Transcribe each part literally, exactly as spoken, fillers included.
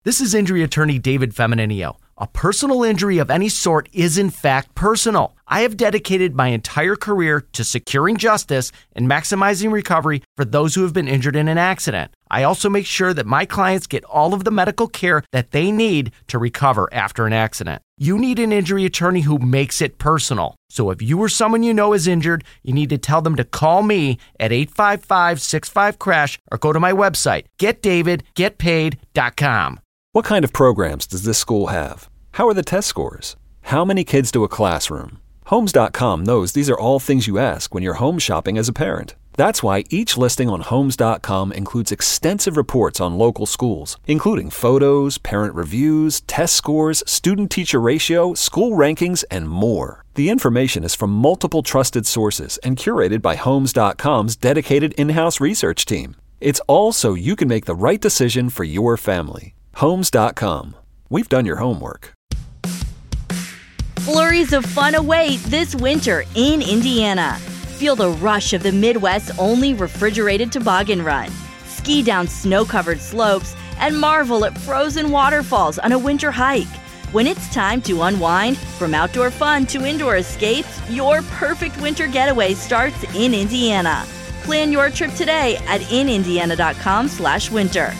This is injury attorney David Femininio. A personal injury of any sort is in fact personal. I have dedicated my entire career to securing justice and maximizing recovery for those who have been injured in an accident. I also make sure that my clients get all of the medical care that they need to recover after an accident. You need an injury attorney who makes it personal. So if you or someone you know is injured, you need to tell them to call me at eight five five, six five, crash or go to my website, get david get paid dot com. What kind of programs does this school have? How are the test scores? How many kids do a classroom? Homes dot com knows these are all things you ask when you're home shopping as a parent. That's why each listing on Homes dot com includes extensive reports on local schools, including photos, parent reviews, test scores, student-teacher ratio, school rankings, and more. The information is from multiple trusted sources and curated by Homes dot com's dedicated in-house research team. It's all so you can make the right decision for your family. Homes dot com. We've done your homework. Flurries of fun await this winter in Indiana. Feel the rush of the Midwest's only refrigerated toboggan run. Ski down snow-covered slopes and marvel at frozen waterfalls on a winter hike. When it's time to unwind, from outdoor fun to indoor escapes, your perfect winter getaway starts in Indiana. Plan your trip today at in indiana dot com slash winter.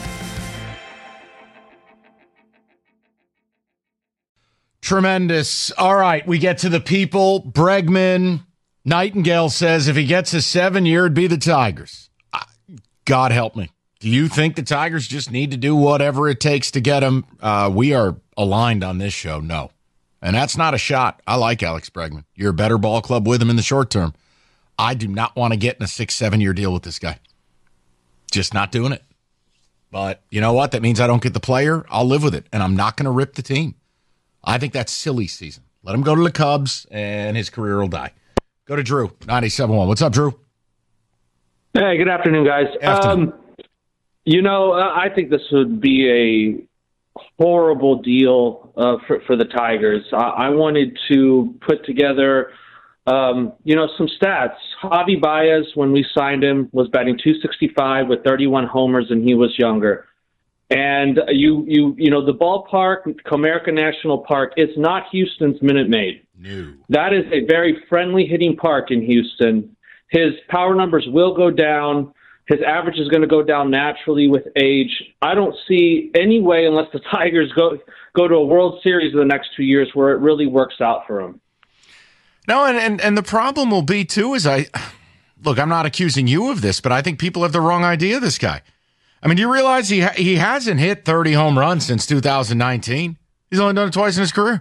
Tremendous. All right, we get to the people. Bregman, Nightingale says if he gets a seven-year, it'd be the Tigers. God help me. Do you think the Tigers just need to do whatever it takes to get him? Uh, we are aligned on this show. No. And that's not a shot. I like Alex Bregman. You're a better ball club with him in the short term. I do not want to get in a six, seven-year deal with this guy. Just not doing it. But you know what? That means I don't get the player. I'll live with it, and I'm not going to rip the team. I think that's silly season. Let him go to the Cubs, and his career will die. Go to Drew, ninety-seven point one. What's up, Drew? Hey, good afternoon, guys. Afternoon. Um, you know, I think this would be a horrible deal uh, for, for the Tigers. I, I wanted to put together, um, you know, some stats. Javi Baez, when we signed him, was batting two sixty-five with thirty-one homers, and he was younger. And you, you, you know, the ballpark, Comerica National Park, it's not Houston's Minute Maid. No. That is a very friendly hitting park in Houston. His power numbers will go down. His average is going to go down naturally with age. I don't see any way, unless the Tigers go go to a World Series in the next two years, where it really works out for him. No, and, and, and the problem will be, too, is I – look, I'm not accusing you of this, but I think people have the wrong idea of this guy. I mean, do you realize he ha- he hasn't hit thirty home runs since two thousand nineteen? He's only done it twice in his career.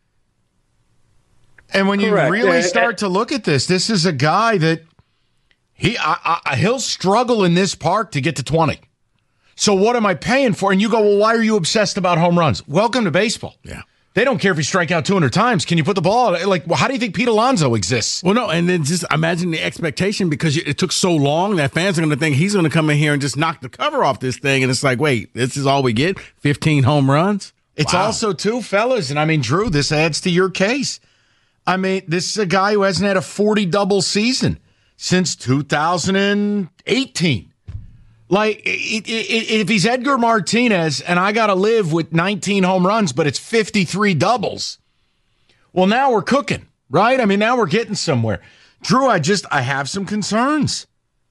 And when Correct. you really Uh, start to look at this, this is a guy that he I, I, he'll struggle in this park to get to twenty. So what am I paying for? And you go, well, why are you obsessed about home runs? Welcome to baseball. Yeah. They don't care if you strike out two hundred times. Can you put the ball out? Like, well, how do you think Pete Alonso exists? Well, no, and then just imagine the expectation, because it took so long that fans are going to think he's going to come in here and just knock the cover off this thing. And it's like, wait, this is all we get? fifteen home runs? It's Wow. also, too, fellas, and I mean, Drew, this adds to your case. I mean, this is a guy who hasn't had a forty-double season since two thousand eighteen. Like, it, it, it, if he's Edgar Martinez and I got to live with nineteen home runs, but it's fifty-three doubles, well, now we're cooking, right? I mean, now we're getting somewhere. Drew, I just, I have some concerns.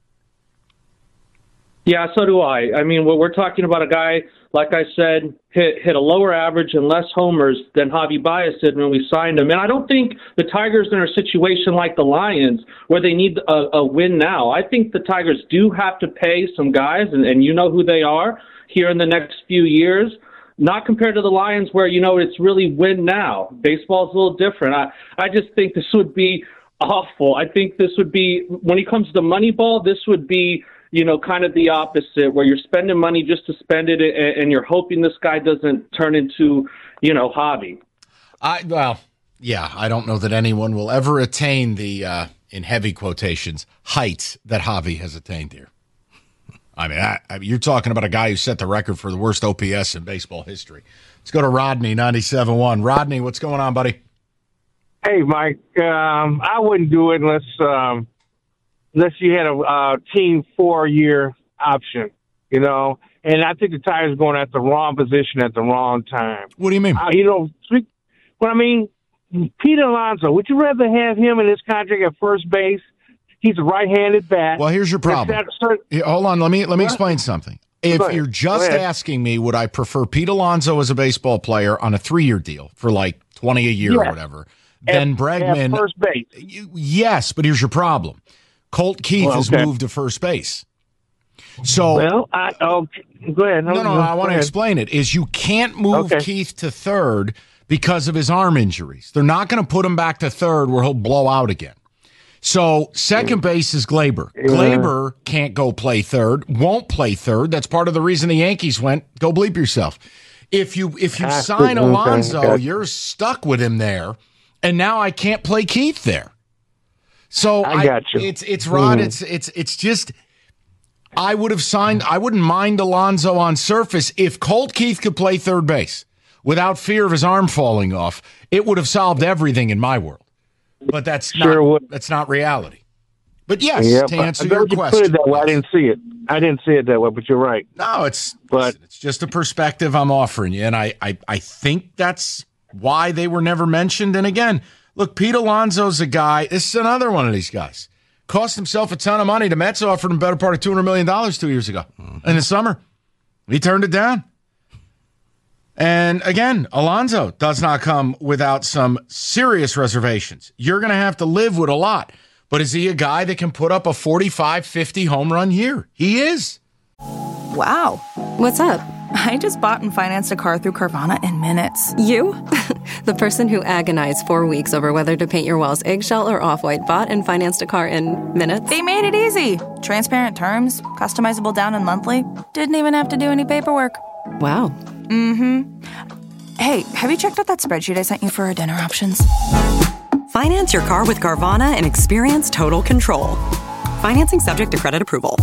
Yeah, so do I. I mean, we're, we're talking about a guy, like I said, hit hit a lower average and less homers than Javi Baez did when we signed him. And I don't think the Tigers are in a situation like the Lions where they need a, a win now. I think the Tigers do have to pay some guys, and, and you know who they are, here in the next few years. Not compared to the Lions where, you know, it's really win now. Baseball's a little different. I, I just think this would be awful. I think this would be, when it comes to Moneyball, this would be, you know, kind of the opposite, where you're spending money just to spend it, and you're hoping this guy doesn't turn into, you know, Javi. I well, yeah, I don't know that anyone will ever attain the, uh, in heavy quotations, heights that Javi has attained here. I mean, I, I, you're talking about a guy who set the record for the worst O P S in baseball history. Let's go to Rodney, ninety-seven point one. Rodney, what's going on, buddy? Hey, Mike. Um, I wouldn't do it unless um, unless you had a uh, team four-year option, you know. and I think the Tigers are going at the wrong position at the wrong time. What do you mean? Uh, you know, what I mean, Pete Alonso, would you rather have him in his contract at first base? He's a right-handed bat. Well, here's your problem. That, Here, hold on. Let me let me what? explain something. If you're just asking me, would I prefer Pete Alonso as a baseball player on a three-year deal for like twenty a year yes. or whatever, then Bregman. At first base. Yes, but here's your problem. Colt Keith well, okay. has moved to first base. So, well, I, oh, go ahead. No, no, no I want to explain it. Is you can't move okay. Keith to third because of his arm injuries. They're not going to put him back to third where he'll blow out again. So second base is Glaber. Yeah. Glaber can't go play third, won't play third. That's part of the reason the Yankees went, go bleep yourself. If you if you sign Alonso, okay. you're stuck with him there, and now I can't play Keith there. So I got I, you. It's it's Rod. Mm. It's it's it's just I would have signed. I wouldn't mind Alonso on surface if Colt Keith could play third base without fear of his arm falling off. It would have solved everything in my world. But that's sure not would. that's not reality. But yes, yeah, to answer I your you question, put it that way. I didn't see it. I didn't see it that way, but you're right. No, it's but listen, it's just a perspective I'm offering you, and I, I I think that's why they were never mentioned. And again, look, Pete Alonso's a guy. This is another one of these guys. Cost himself a ton of money. The Mets offered him better part of two hundred million dollars two years ago mm-hmm. in the summer. He turned it down. And again, Alonso does not come without some serious reservations. You're going to have to live with a lot. But is he a guy that can put up a forty-five, fifty home run year? He is. Wow. What's up? I just bought and financed a car through Carvana in minutes. You? The person who agonized four weeks over whether to paint your walls eggshell or off-white bought and financed a car in minutes? They made it easy. Transparent terms, customizable down and monthly. Didn't even have to do any paperwork. Wow. Mm-hmm. Hey, have you checked out that spreadsheet I sent you for our dinner options? Finance your car with Carvana and experience total control. Financing subject to credit approval.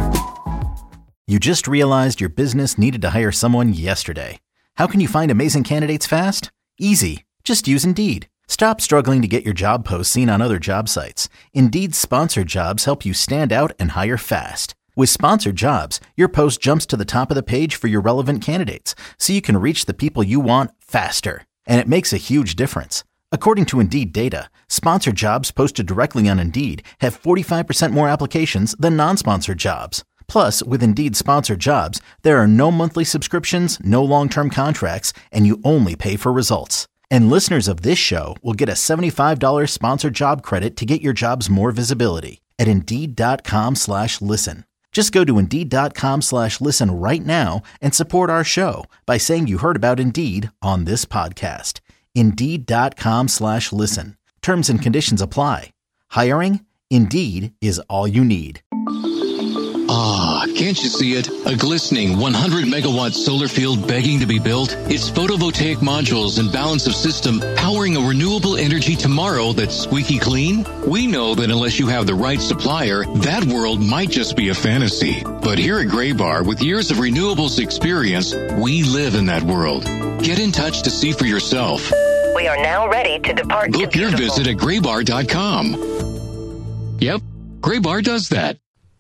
You just realized your business needed to hire someone yesterday. How can you find amazing candidates fast? Easy. Just use Indeed. Stop struggling to get your job posts seen on other job sites. Indeed's sponsored jobs help you stand out and hire fast. With sponsored jobs, your post jumps to the top of the page for your relevant candidates, so you can reach the people you want faster. And it makes a huge difference. According to Indeed data, sponsored jobs posted directly on Indeed have forty-five percent more applications than non-sponsored jobs. Plus, with Indeed sponsored jobs, there are no monthly subscriptions, no long-term contracts, and you only pay for results. And listeners of this show will get a seventy-five dollars sponsored job credit to get your jobs more visibility at Indeed.com slash listen. Just go to Indeed.com slash listen right now and support our show by saying you heard about Indeed on this podcast. Indeed.com slash listen. Terms and conditions apply. Hiring? Indeed is all you need. Ah, can't you see it? A glistening one hundred megawatt solar field begging to be built? Its photovoltaic modules and balance of system powering a renewable energy tomorrow that's squeaky clean? We know that unless you have the right supplier, that world might just be a fantasy. But here at Graybar, with years of renewables experience, we live in that world. Get in touch to see for yourself. We are now ready to depart. Book your visit at graybar dot com. Yep, Graybar does that.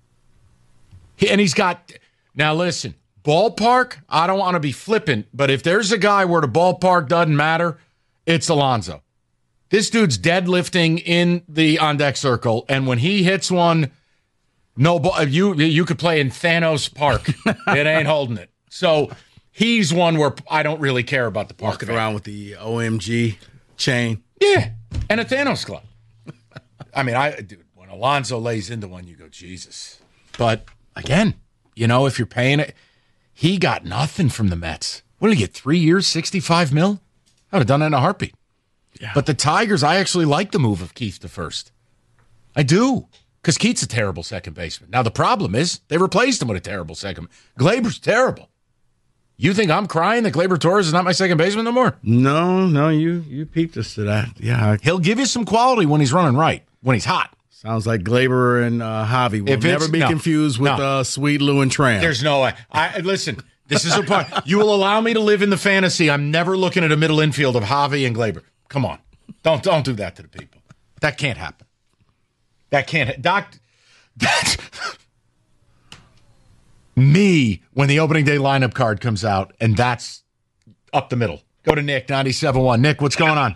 And he's got, now listen, ballpark, I don't want to be flippant, but if there's a guy where the ballpark doesn't matter, it's Alonso. This dude's deadlifting in the on-deck circle, and when he hits one, no ball, you you could play in Thanos Park. It ain't holding it. So he's one where I don't really care about the park. Walking fan. Around with the O M G chain. Yeah, and a Thanos club. I mean, I dude, when Alonso lays into one, you go, Jesus. But again, you know, if you're paying it, he got nothing from the Mets. What did he get, three years, sixty-five mil? I would have done that in a heartbeat. Yeah. But the Tigers, I actually like the move of Keith to first. I do, because Keith's a terrible second baseman. Now, the problem is they replaced him with a terrible second. Glaber's terrible. You think I'm crying that Gleyber Torres is not my second baseman no more? No, no, you you peeped us to that. Yeah, he'll give you some quality when he's running right, when he's hot. Sounds like Gleyber and uh, Javi will never be no, confused with no. uh, Sweet Lou and Tram. There's no way. I listen. This is a part. You will allow me to live in the fantasy. I'm never looking at a middle infield of Javi and Gleyber. Come on, don't don't do that to the people. That can't happen. That can't. Doc. That, me when the opening day lineup card comes out, and that's up the middle. Go to Nick, ninety-seven point one. Nick, what's going on?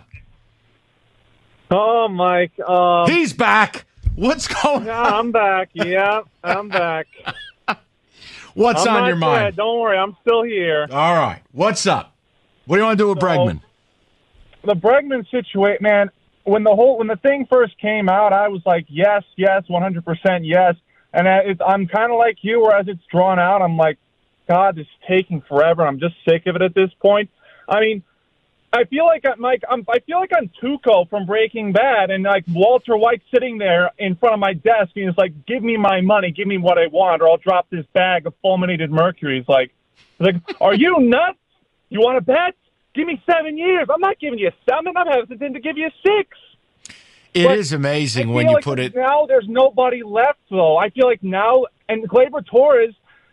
Oh, Mike. Um, He's back. What's going yeah, on? I'm back. Yeah, I'm back. What's I'm on not your mind? dead. Don't worry, I'm still here. All right. What's up? What do you want to do with So, Bregman? The Bregman situation, man, when the whole when the thing first came out, I was like, yes, yes, one hundred percent yes. And it's, I'm kind of like you, whereas it's drawn out, I'm like, God, it's taking forever. I'm just sick of it at this point. I mean, I feel like I'm like I'm, I feel like I'm Tuco from Breaking Bad, and like Walter White sitting there in front of my desk, and he's like, "Give me my money, give me what I want, or I'll drop this bag of fulminated mercury." He's like, he's like, "Are you nuts? You want to bet? Give me seven years. I'm not giving you seven. I'm hesitant to give you six." It But is amazing I when feel you like put it. Now there's nobody left, though. I feel like now, and Gleyber Torres,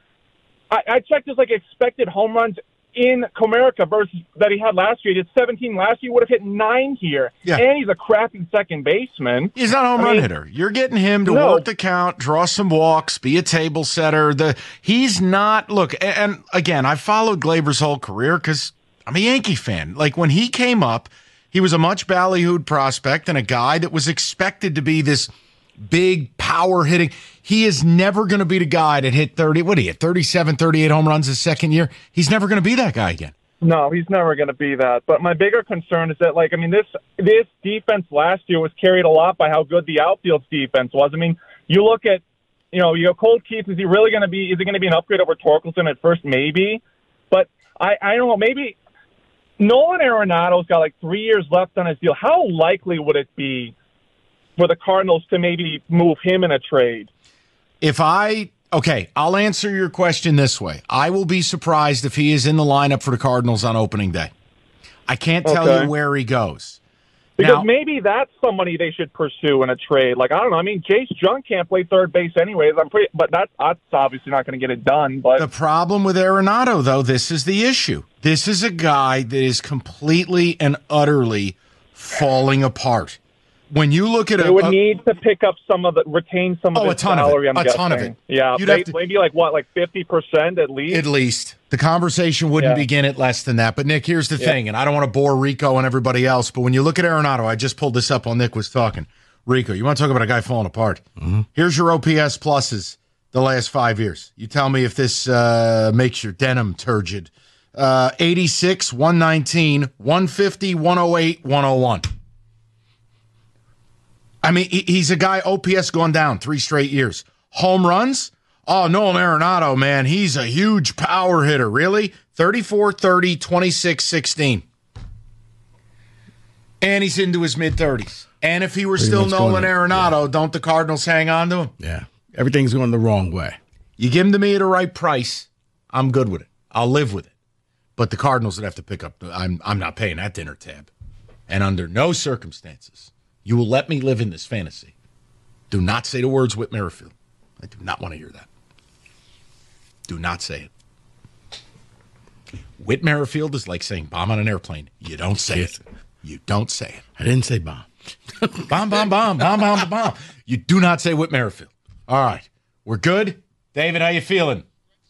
I, I checked his like expected home runs in Comerica versus that he had last year. He did seventeen last year. He would have hit nine here. Yeah. And he's a crappy second baseman. He's not a home I run mean, hitter. You're getting him to no. work the count, draw some walks, be a table setter. The he's not. Look, and, and again, I followed Gleyber's whole career because I'm a Yankee fan. Like when he came up, he was a much ballyhooed prospect and a guy that was expected to be this big power hitting. He is never going to be the guy that hit thirty. What did he hit? thirty-seven, thirty-eight home runs his second year. He's never going to be that guy again. No, he's never going to be that. But my bigger concern is that, like, I mean, this this defense last year was carried a lot by how good the outfield's defense was. I mean, you look at, you know, you go Colt Keith. Is he really going to be? Is he going to be an upgrade over Torkelson at first? Maybe, but I I don't know. Maybe Nolan Arenado's got like three years left on his deal. How likely would it be for the Cardinals to maybe move him in a trade? If I, okay, I'll answer your question this way. I will be surprised if he is in the lineup for the Cardinals on opening day. I can't tell Okay. you where he goes. Because Now- maybe that's somebody they should pursue in a trade. Like, I don't know. I mean, Jace Jung can't play third base anyways. I'm pretty, but that's, that's obviously not going to get it done. But The problem with Arenado, though, this is the issue. This is a guy that is completely and utterly falling apart. When you look at they a, would a- need to pick up some of the, retain some of Oh, a the ton of it. salary. I'm A guessing. ton of it. Yeah, You'd they- have to- maybe like what, like fifty percent at least. At least. The conversation wouldn't Yeah. begin at less than that. But, Nick, here's the Yeah. thing, and I don't want to bore Rico and everybody else, but when you look at Arenado, I just pulled this up while Nick was talking. Rico, you want to talk about a guy falling apart? Mm-hmm. Here's your O P S pluses the last five years. You tell me if this uh, makes your denim turgid. Uh, eighty-six, one nineteen, one fifty, one oh eight, one oh one. I mean, he- he's a guy, O P S gone down three straight years. Home runs? Oh, Nolan Arenado, man, he's a huge power hitter. Really? thirty-four, thirty, twenty-six, sixteen. And he's into his mid-thirties. And if he were Pretty still much Nolan going- Arenado, don't the Cardinals hang on to him? Yeah. Everything's going the wrong way. You give him to me at a right price, I'm good with it. I'll live with it. But the Cardinals would have to pick up. I'm I'm not paying that dinner tab. And under no circumstances, you will let me live in this fantasy. Do not say the words Whit Merrifield. I do not want to hear that. Do not say it. Whit Merrifield is like saying bomb on an airplane. You don't say it. You don't say it. I didn't say bomb. Bomb, bomb, bomb, bomb, bomb, bomb. You do not say Whit Merrifield. All right. We're good? David, how you feeling?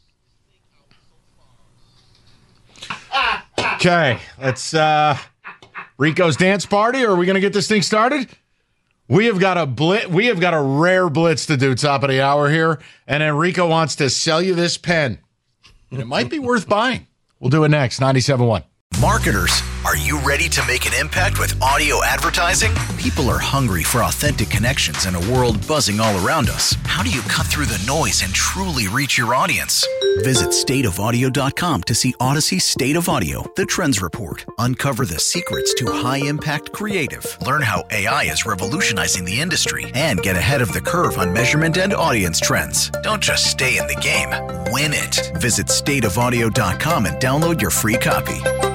Okay. Let's, uh, Rico's dance party, or are we going to get this thing started? We have got a blit. We have got a rare blitz to do top of the hour here, and Enrico wants to sell you this pen. And it might be worth buying. We'll do it next. ninety-seven point one. Marketers, are you ready to make an impact with audio advertising? People are hungry for authentic connections in a world buzzing all around us. How do you cut through the noise and truly reach your audience? Visit state of audio dot com to see Odyssey State of Audio, the Trends Report. Uncover the secrets to high-impact creative. Learn how A I is revolutionizing the industry and get ahead of the curve on measurement and audience trends. Don't just stay in the game, win it. Visit state of audio dot com and download your free copy.